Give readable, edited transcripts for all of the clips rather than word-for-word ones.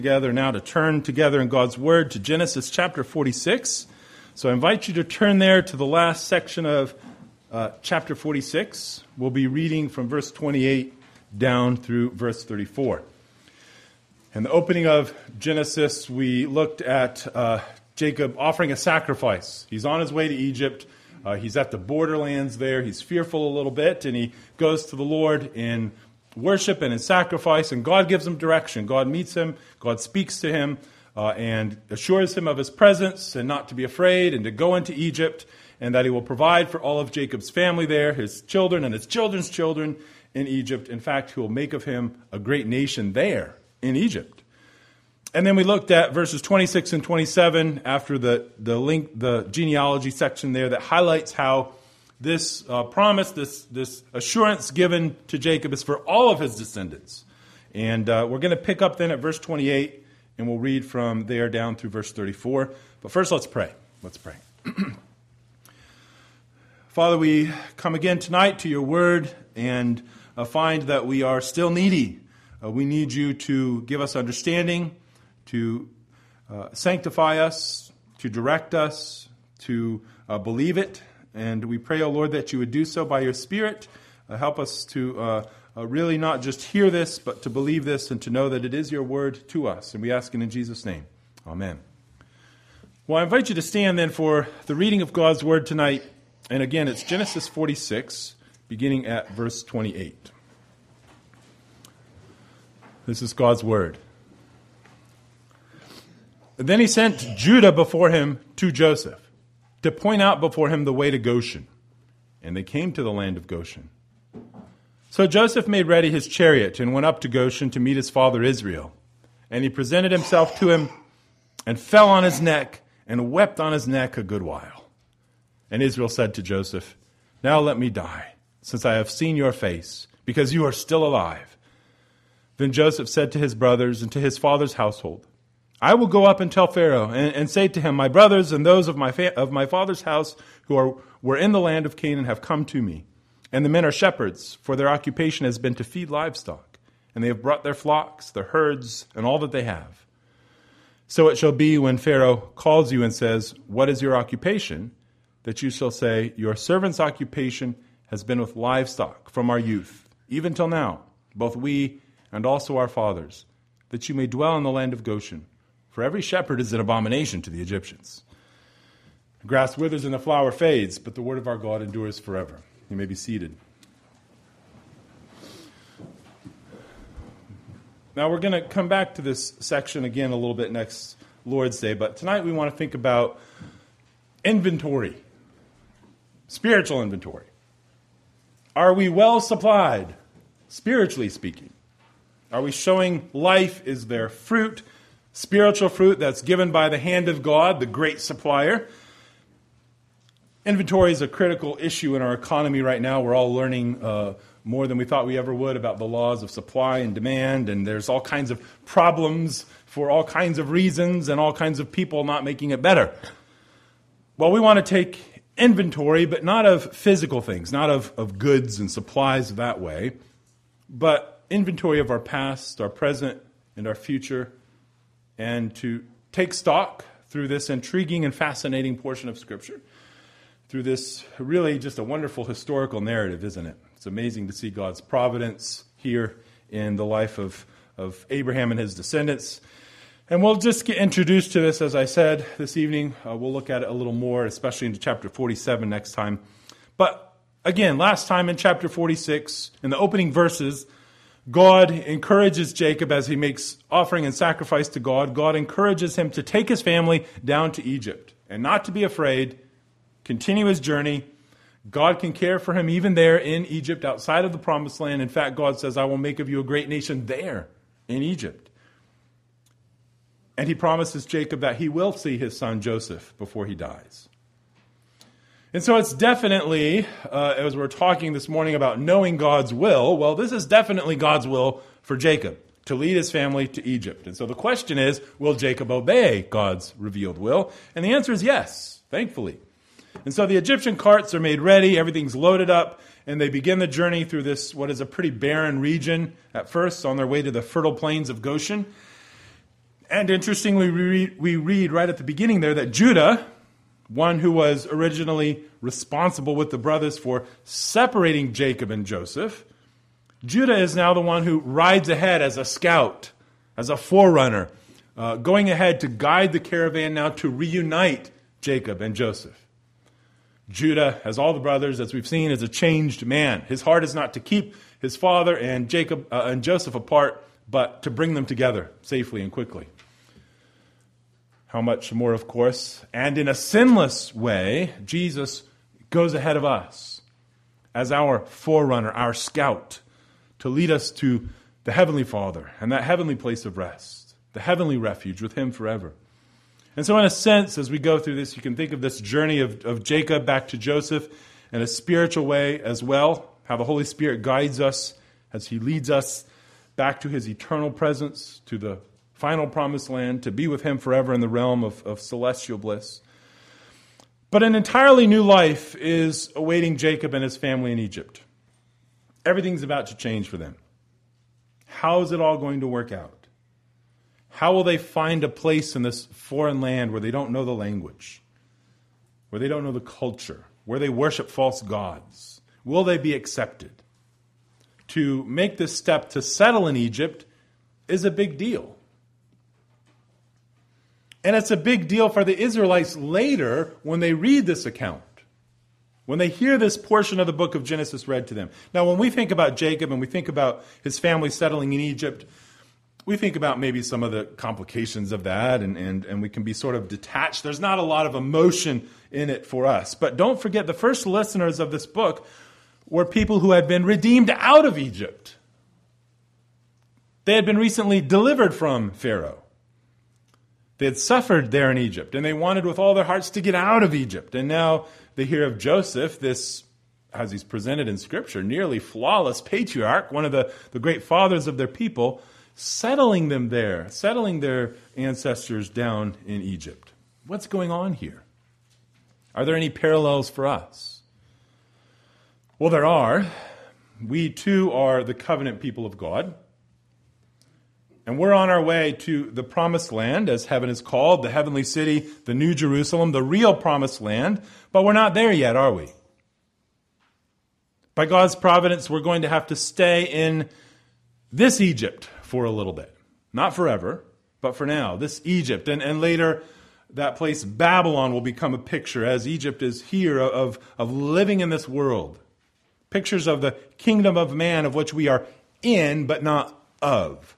Together now to turn together in God's Word to Genesis chapter 46. So I invite you to turn there to the last section of chapter 46. We'll be reading from verse 28 down through verse 34. In the opening of Genesis, we looked at Jacob offering a sacrifice. He's on his way to Egypt. He's at the borderlands there. He's fearful a little bit, and he goes to the Lord in worship and in sacrifice, and God gives him direction. God meets him, God speaks to him, and assures him of his presence and not to be afraid and to go into Egypt, and that he will provide for all of Jacob's family there, his children and his children's children in Egypt. In fact, he will make of him a great nation there in Egypt. And then we looked at verses 26 and 27 after the genealogy section there that highlights how this promise, this assurance given to Jacob is for all of his descendants. And we're going to pick up then at verse 28, and we'll read from there down through verse 34. But first, let's pray. Let's pray. Father, we come again tonight to your word and find that we are still needy. We need you to give us understanding, to sanctify us, to direct us, to believe it. And we pray, O Lord, that you would do so by your Spirit. Help us to really not just hear this, but to believe this and to know that it is your word to us. And we ask it in Jesus' name. Amen. Well, I invite you to stand then for the reading of God's word tonight. And again, it's Genesis 46, beginning at verse 28. This is God's word. And then he sent Judah before him to Joseph, to point out before him the way to Goshen. And they came to the land of Goshen. So Joseph made ready his chariot and went up to Goshen to meet his father Israel. And he presented himself to him and fell on his neck and wept on his neck a good while. And Israel said to Joseph, "Now let me die, since I have seen your face, because you are still alive." Then Joseph said to his brothers and to his father's household, "I will go up and tell Pharaoh and say to him, my brothers and those of my father's house who were in the land of Canaan have come to me. And the men are shepherds, for their occupation has been to feed livestock. And they have brought their flocks, their herds, and all that they have. So it shall be when Pharaoh calls you and says, 'What is your occupation?' that you shall say, 'Your servant's occupation has been with livestock from our youth, even till now, both we and also our fathers, that you may dwell in the land of Goshen. For every shepherd is an abomination to the Egyptians.' The grass withers and the flower fades, but the word of our God endures forever." You may be seated. Now we're going to come back to this section again a little bit next Lord's Day, but tonight we want to think about inventory, spiritual inventory. Are we well supplied, spiritually speaking? Are we showing life? Is there fruit? Spiritual fruit that's given by the hand of God, the great supplier. Inventory is a critical issue in our economy right now. We're all learning more than we thought we ever would about the laws of supply and demand, and there's all kinds of problems for all kinds of reasons and all kinds of people not making it better. Well, we want to take inventory, but not of physical things, not of goods and supplies that way, but inventory of our past, our present, and our future, and to take stock through this intriguing and fascinating portion of Scripture, through this really just a wonderful historical narrative, isn't it? It's amazing to see God's providence here in the life of Abraham and his descendants. And we'll just get introduced to this, as I said, this evening. We'll look at it a little more, especially into chapter 47 next time. But again, last time in chapter 46, in the opening verses, God encourages Jacob as he makes offering and sacrifice to God. God encourages him to take his family down to Egypt and not to be afraid, continue his journey. God can care for him even there in Egypt, outside of the promised land. In fact, God says, "I will make of you a great nation there in Egypt." And he promises Jacob that he will see his son Joseph before he dies. And so it's definitely, as we're talking this morning about knowing God's will, well, this is definitely God's will for Jacob, to lead his family to Egypt. And so the question is, will Jacob obey God's revealed will? And the answer is yes, thankfully. And so the Egyptian carts are made ready, everything's loaded up, and they begin the journey through this, what is a pretty barren region at first, on their way to the fertile plains of Goshen. And interestingly, we read right at the beginning there that Judah, one who was originally responsible with the brothers for separating Jacob and Joseph, Judah is now the one who rides ahead as a scout, as a forerunner, going ahead to guide the caravan now to reunite Jacob and Joseph. Judah, as all the brothers, as we've seen, is a changed man. His heart is not to keep his father and Jacob and Joseph apart, but to bring them together safely and quickly. How much more, of course, and in a sinless way, Jesus goes ahead of us as our forerunner, our scout, to lead us to the Heavenly Father and that heavenly place of rest, the heavenly refuge with Him forever. And so in a sense, as we go through this, you can think of this journey of Jacob back to Joseph in a spiritual way as well, how the Holy Spirit guides us as He leads us back to His eternal presence, to the final promised land, to be with Him forever in the realm of celestial bliss. But an entirely new life is awaiting Jacob and his family in Egypt. Everything's about to change for them. How is it all going to work out? How will they find a place in this foreign land where they don't know the language, where they don't know the culture, where they worship false gods? Will they be accepted? To make this step to settle in Egypt is a big deal. And it's a big deal for the Israelites later when they read this account, when they hear this portion of the book of Genesis read to them. Now, when we think about Jacob and we think about his family settling in Egypt, we think about maybe some of the complications of that, and we can be sort of detached. There's not a lot of emotion in it for us. But don't forget, the first listeners of this book were people who had been redeemed out of Egypt. They had been recently delivered from Pharaoh. They had suffered there in Egypt, and they wanted with all their hearts to get out of Egypt. And now they hear of Joseph, this, as he's presented in Scripture, nearly flawless patriarch, one of the great fathers of their people, settling them there, settling their ancestors down in Egypt. What's going on here? Are there any parallels for us? Well, there are. We too are the covenant people of God. And we're on our way to the promised land, as heaven is called, the heavenly city, the New Jerusalem, the real promised land. But we're not there yet, are we? By God's providence, we're going to have to stay in this Egypt for a little bit. Not forever, but for now, this Egypt. And later, that place Babylon will become a picture, as Egypt is here, of living in this world. Pictures of the kingdom of man, of which we are in, but not of.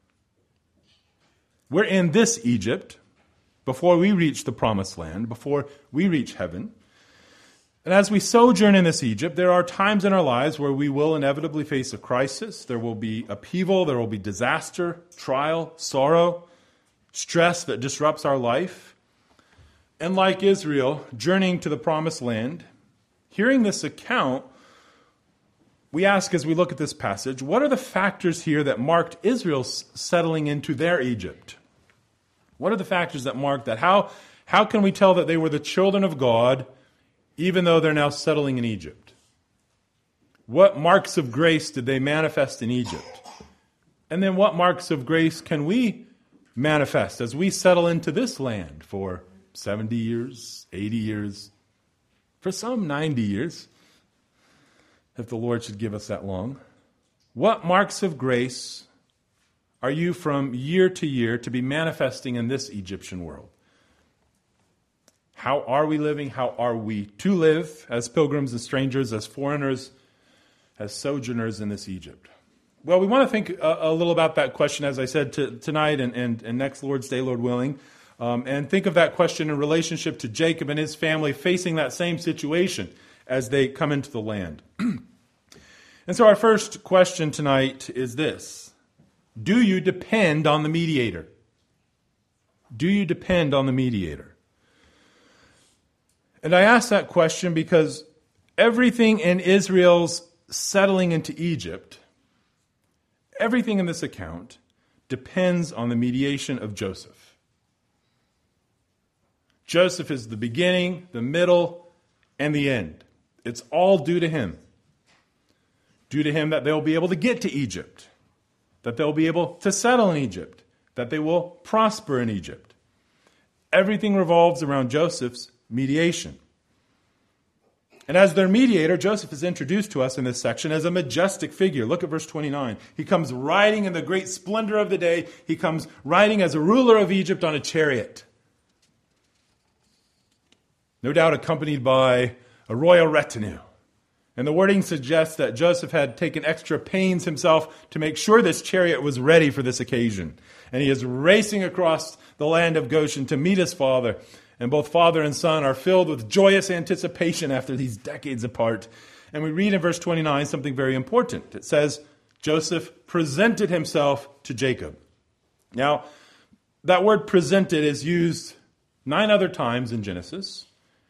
We're in this Egypt before we reach the promised land, before we reach heaven. And as we sojourn in this Egypt, there are times in our lives where we will inevitably face a crisis. There will be upheaval, there will be disaster, trial, sorrow, stress that disrupts our life. And like Israel, journeying to the promised land, hearing this account, we ask as we look at this passage, what are the factors here that marked Israel's settling into their Egypt? What are the factors that mark that? How can we tell that they were the children of God even though they're now settling in Egypt? What marks of grace did they manifest in Egypt? And then what marks of grace can we manifest as we settle into this land for 70 years, 80 years, for some 90 years, if the Lord should give us that long? What marks of grace are you from year to year to be manifesting in this Egyptian world? How are we living? How are we to live as pilgrims and strangers, as foreigners, as sojourners in this Egypt? Well, we want to think a little about that question, as I said, tonight and next Lord's Day, Lord willing, and think of that question in relationship to Jacob and his family facing that same situation as they come into the land. And so our first question tonight is this: do you depend on the mediator? Do you depend on the mediator? And I ask that question because everything in Israel's settling into Egypt, everything in this account, depends on the mediation of Joseph. Joseph is the beginning, the middle, and the end. It's all due to him. Due to him that they'll be able to get to Egypt, that they'll be able to settle in Egypt, that they will prosper in Egypt. Everything revolves around Joseph's mediation. And as their mediator, Joseph is introduced to us in this section as a majestic figure. Look at verse 29. He comes riding in the great splendor of the day. He comes riding as a ruler of Egypt on a chariot. No doubt accompanied by a royal retinue. And the wording suggests that Joseph had taken extra pains himself to make sure this chariot was ready for this occasion. And he is racing across the land of Goshen to meet his father. And both father and son are filled with joyous anticipation after these decades apart. And we read in verse 29 something very important. It says, Joseph presented himself to Jacob. Now, that word presented is used 9 other times in Genesis.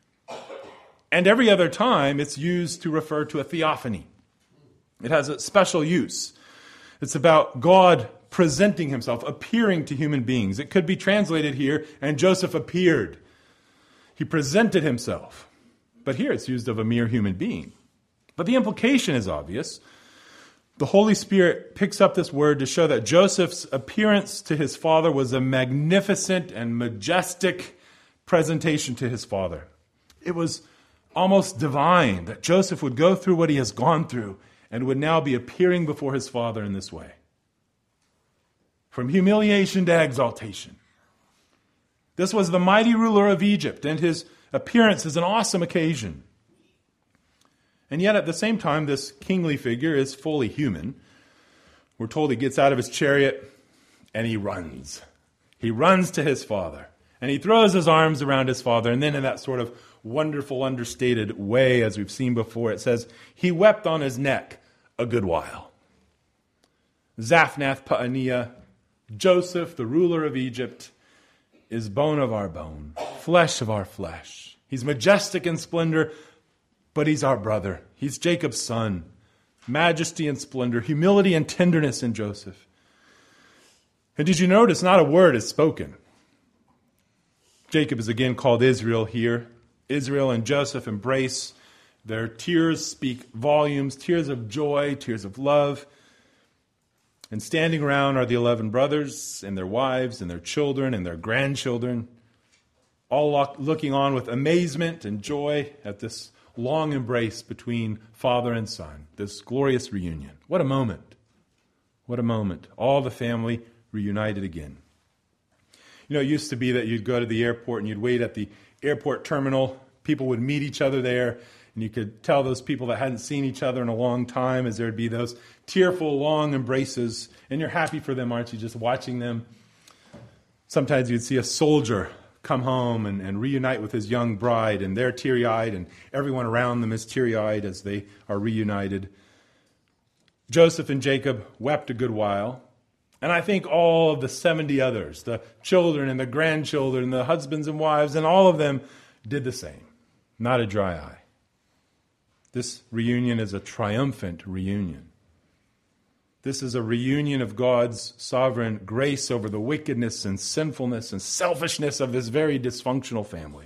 And every other time it's used to refer to a theophany. It has a special use. It's about God presenting himself, appearing to human beings. It could be translated here, and Joseph appeared. He presented himself. But here it's used of a mere human being. But the implication is obvious. The Holy Spirit picks up this word to show that Joseph's appearance to his father was a magnificent and majestic presentation to his father. It was almost divine that Joseph would go through what he has gone through and would now be appearing before his father in this way. From humiliation to exaltation. This was the mighty ruler of Egypt, and his appearance is an awesome occasion. And yet at the same time, this kingly figure is fully human. We're told he gets out of his chariot and he runs. He runs to his father. And he throws his arms around his father. And then in that sort of wonderful, understated way, as we've seen before, it says, he wept on his neck a good while. Zaphnath Paaneah, Joseph, the ruler of Egypt, is bone of our bone, flesh of our flesh. He's majestic in splendor, but he's our brother. He's Jacob's son. Majesty and splendor, humility and tenderness in Joseph. And did you notice not a word is spoken? Jacob is again called Israel here. Israel and Joseph embrace. Their tears speak volumes, tears of joy, tears of love. And standing around are the 11 brothers and their wives and their children and their grandchildren, all looking on with amazement and joy at this long embrace between father and son, this glorious reunion. What a moment. What a moment. All the family reunited again. You know, it used to be that you'd go to the airport and you'd wait at the airport terminal. People would meet each other there, and you could tell those people that hadn't seen each other in a long time as there would be those tearful, long embraces. And you're happy for them, aren't you, just watching them? Sometimes you'd see a soldier come home and reunite with his young bride, and they're teary-eyed, and everyone around them is teary-eyed as they are reunited. Joseph and Jacob wept a good while. And I think all of the 70 others, the children and the grandchildren, the husbands and wives, and all of them did the same. Not a dry eye. This reunion is a triumphant reunion. This is a reunion of God's sovereign grace over the wickedness and sinfulness and selfishness of this very dysfunctional family.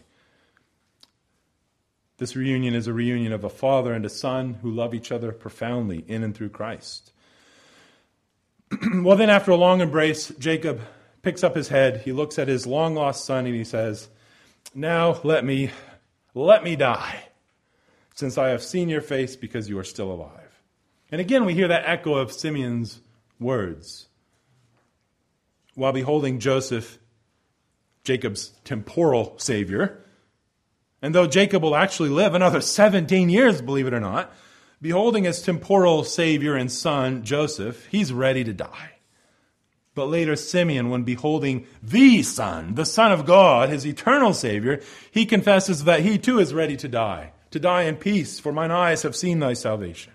This reunion is a reunion of a father and a son who love each other profoundly in and through Christ. Well, then after a long embrace, Jacob picks up his head. He looks at his long-lost son and he says, "Now let me die, since I have seen your face because you are still alive." And again, we hear that echo of Simeon's words. While beholding Joseph, Jacob's temporal savior, and though Jacob will actually live another 17 years, believe it or not, beholding his temporal savior and son, Joseph, he's ready to die. But later, Simeon, when beholding the Son of God, his eternal Savior, he confesses that he too is ready to die in peace, for mine eyes have seen thy salvation.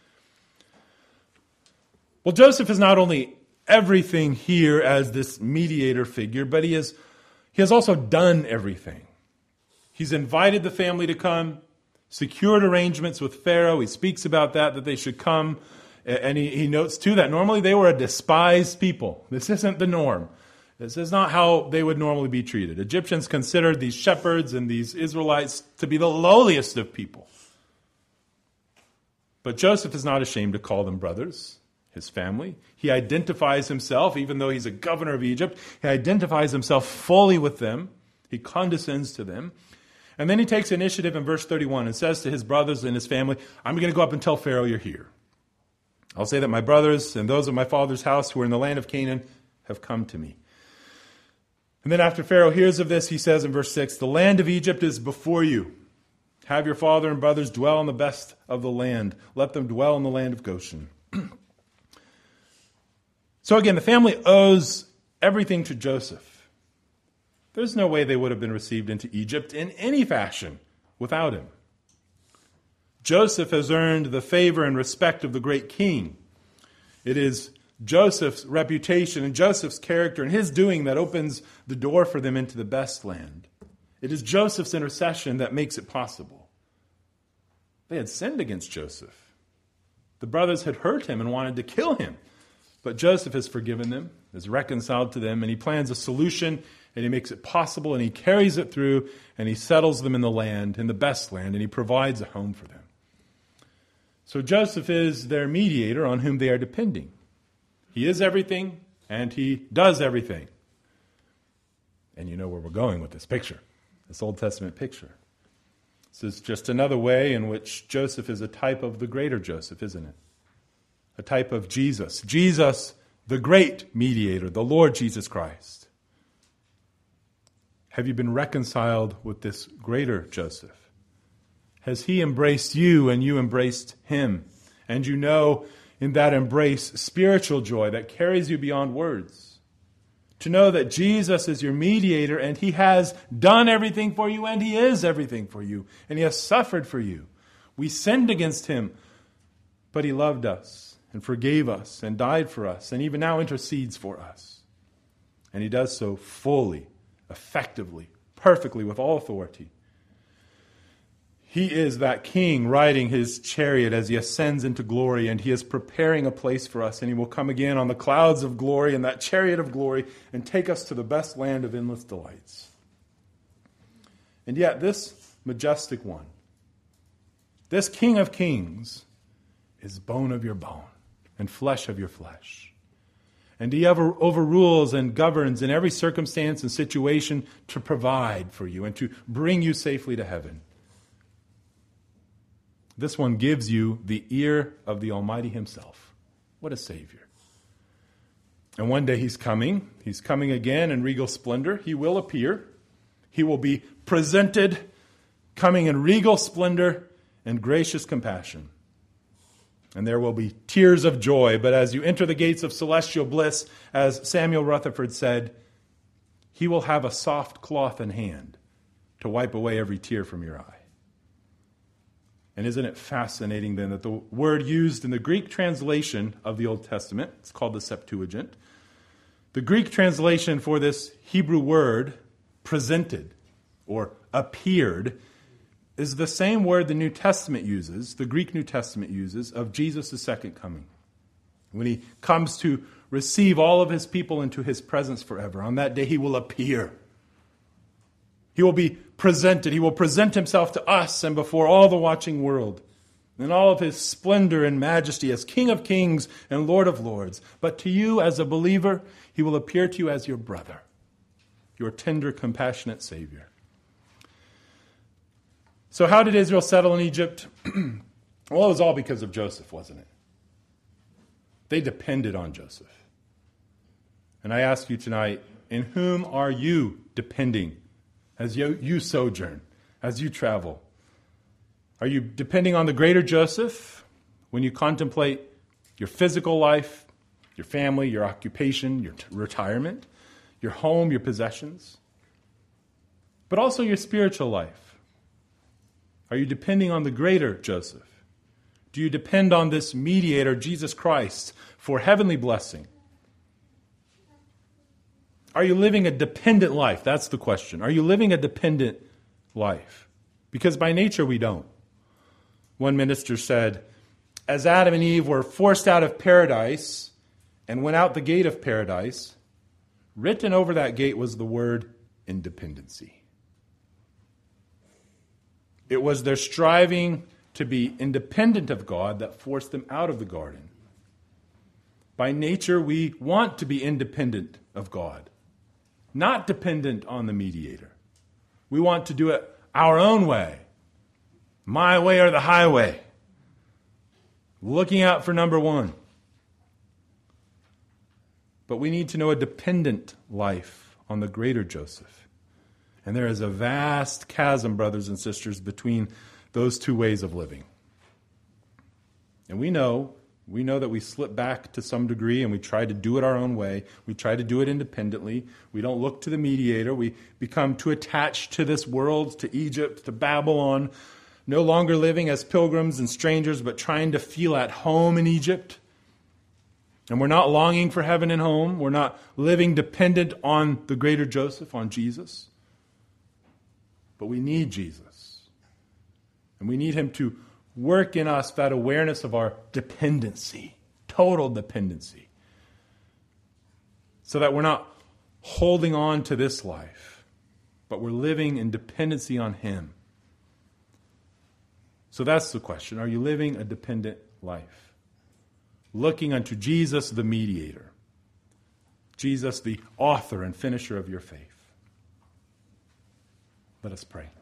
Well, Joseph is not only everything here as this mediator figure, but he has also done everything. He's invited the family to come, secured arrangements with Pharaoh. He speaks about that they should come. And he notes, too, that normally they were a despised people. This isn't the norm. This is not how they would normally be treated. Egyptians considered these shepherds and these Israelites to be the lowliest of people. But Joseph is not ashamed to call them brothers. his family. He identifies himself, even though he's a governor of Egypt, he identifies himself fully with them. He condescends to them. And then he takes initiative in verse 31 and says to his brothers and his family, I'm going to go up and tell Pharaoh you're here. I'll say that my brothers and those of my father's house who are in the land of Canaan have come to me. And then after Pharaoh hears of this, he says in verse 6, the land of Egypt is before you. Have your father and brothers dwell in the best of the land. Let them dwell in the land of Goshen. So again, the family owes everything to Joseph. There's no way they would have been received into Egypt in any fashion without him. Joseph has earned the favor and respect of the great king. It is Joseph's reputation and Joseph's character and his doing that opens the door for them into the best land. It is Joseph's intercession that makes it possible. They had sinned against Joseph. The brothers had hurt him and wanted to kill him. But Joseph has forgiven them, is reconciled to them, and he plans a solution, and he makes it possible, and he carries it through, and he settles them in the land, in the best land, and he provides a home for them. So Joseph is their mediator on whom they are depending. He is everything, and he does everything. And you know where we're going with this picture, this Old Testament picture. This is just another way in which Joseph is a type of the greater Joseph, isn't it? A type of Jesus. Jesus, the great mediator, the Lord Jesus Christ. Have you been reconciled with this greater Joseph? Has he embraced you and you embraced him? And you know in that embrace spiritual joy that carries you beyond words. To know that Jesus is your mediator and he has done everything for you and he is everything for you. And he has suffered for you. We sinned against him, but he loved us and forgave us and died for us and even now intercedes for us. And he does so fully, effectively, perfectly, with all authority. He is that king riding his chariot as he ascends into glory, and he is preparing a place for us, and he will come again on the clouds of glory in that chariot of glory and take us to the best land of endless delights. And yet this majestic one, this King of Kings, is bone of your bone and flesh of your flesh. And he overrules and governs in every circumstance and situation to provide for you and to bring you safely to heaven. This one gives you the ear of the Almighty himself. What a Savior. And one day he's coming. He's coming again in regal splendor. He will appear. He will be presented, coming in regal splendor and gracious compassion. And there will be tears of joy. But as you enter the gates of celestial bliss, as Samuel Rutherford said, he will have a soft cloth in hand to wipe away every tear from your eye. And isn't it fascinating then that the word used in the Greek translation of the Old Testament, it's called the Septuagint, the Greek translation for this Hebrew word, presented or appeared, is the same word the New Testament uses, the Greek New Testament uses, of Jesus' second coming. When he comes to receive all of his people into his presence forever, on that day he will appear. He will be presented. He will present himself to us and before all the watching world in all of his splendor and majesty as King of Kings and Lord of Lords. But to you as a believer, he will appear to you as your brother, your tender, compassionate Savior. So how did Israel settle in Egypt? Well, it was all because of Joseph, wasn't it? They depended on Joseph. And I ask you tonight, in whom are you depending as you sojourn, as you travel? Are you depending on the greater Joseph when you contemplate your physical life, your family, your occupation, your retirement, your home, your possessions, but also your spiritual life? Are you depending on the greater Joseph? Do you depend on this mediator, Jesus Christ, for heavenly blessing? Are you living a dependent life? That's the question. Are you living a dependent life? Because by nature we don't. One minister said, as Adam and Eve were forced out of paradise and went out the gate of paradise, written over that gate was the word independency. It was their striving to be independent of God that forced them out of the garden. By nature, we want to be independent of God, not dependent on the mediator. We want to do it our own way, my way or the highway, looking out for number one. But we need to know a dependent life on the greater Joseph. And there is a vast chasm, brothers and sisters, between those two ways of living. And we know that we slip back to some degree and we try to do it our own way. We try to do it independently. We don't look to the mediator. We become too attached to this world, to Egypt, to Babylon, no longer living as pilgrims and strangers, but trying to feel at home in Egypt. And we're not longing for heaven and home. We're not living dependent on the greater Joseph, on Jesus. But we need Jesus. And we need him to work in us that awareness of our dependency, total dependency, so that we're not holding on to this life, but we're living in dependency on him. So that's the question. Are you living a dependent life? Looking unto Jesus, the mediator. Jesus, the author and finisher of your faith. Let us pray.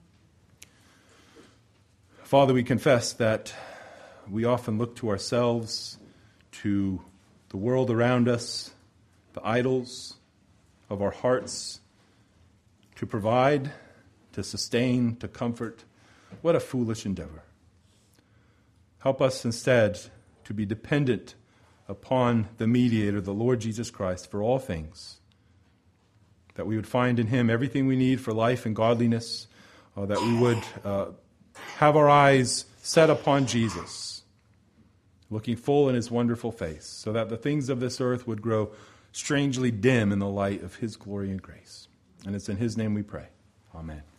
Father, we confess that we often look to ourselves, to the world around us, the idols of our hearts, to provide, to sustain, to comfort. What a foolish endeavor. Help us instead to be dependent upon the mediator, the Lord Jesus Christ, for all things, that we would find in him everything we need for life and godliness, that we would have our eyes set upon Jesus, looking full in his wonderful face, so that the things of this earth would grow strangely dim in the light of his glory and grace. And it's in his name we pray. Amen.